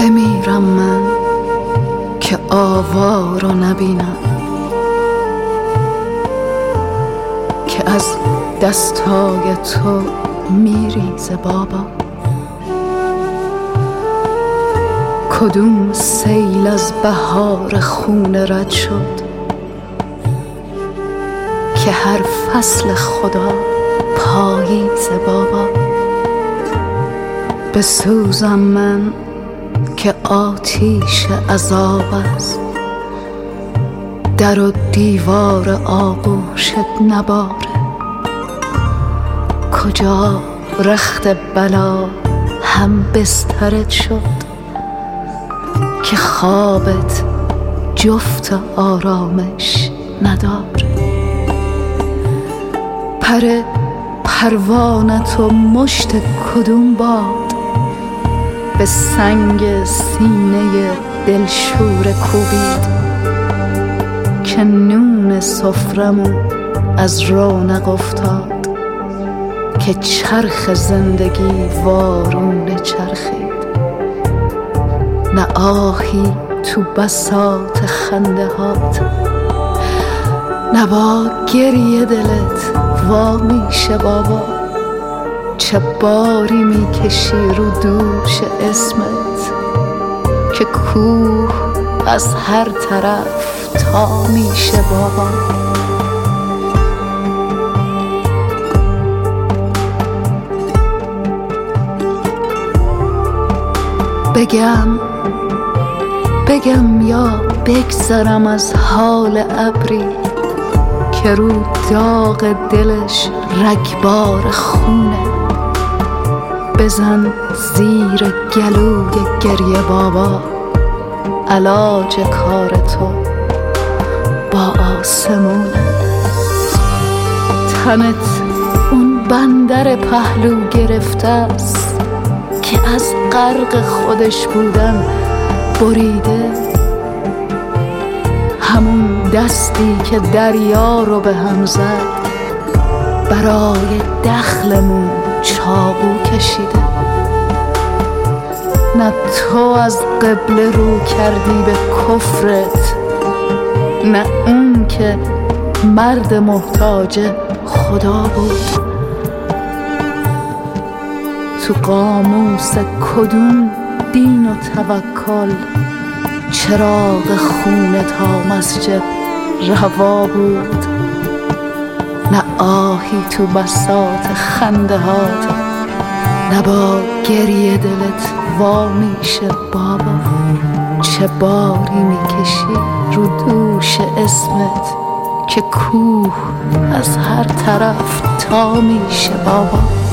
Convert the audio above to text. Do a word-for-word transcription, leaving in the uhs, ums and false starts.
بمیرم من که آوا رو نبینم، که از دستای تو میریزه بابا. کدوم سیل از بهار خون رد شد که هر فصل خدا پاییزه بابا. بسوزم من که آتیش عذاب است، در و دیوار آغوشت نباره. کجا رخت بلا هم بسترت شد که خوابت جفت آرامش نداره. پر پروانت و مشت کدوم باد به سنگ سینه دلشور کوبید که نون سفرمو از رونق افتاد، که چرخ زندگی وارونه چرخید. نه آهی تو بساط خنده هات، نه با گریه دلت وا میشه بابا. چه باری میکشی رو دوش اسمت که کوه از هر طرف تا میشه بابا. بگم بگم یا بگذرم از حال ابری که رو داغ دلش رگبار خونه. بزن زیر گلوی گریه بابا، علاج کار تو با آسمونه. تنت اون بندر پهلو گرفته است که از غرق خودش بودن بریده. همون دستی که دریا رو به هم زد برای دخلمون چاقو کشیده. نه تو از قبله رو کردی به کفرت، نه اون که مرد محتاج خدا بود. تو قاموس کدوم دین و توکل چراغ خون تا مسجد روا بود؟ نه آهی تو بساط خنده هات، نه با گریه دلت وا میشه بابا. چه باری میکشی رو دوش اسمت که کوه از هر طرف تا میشه بابا.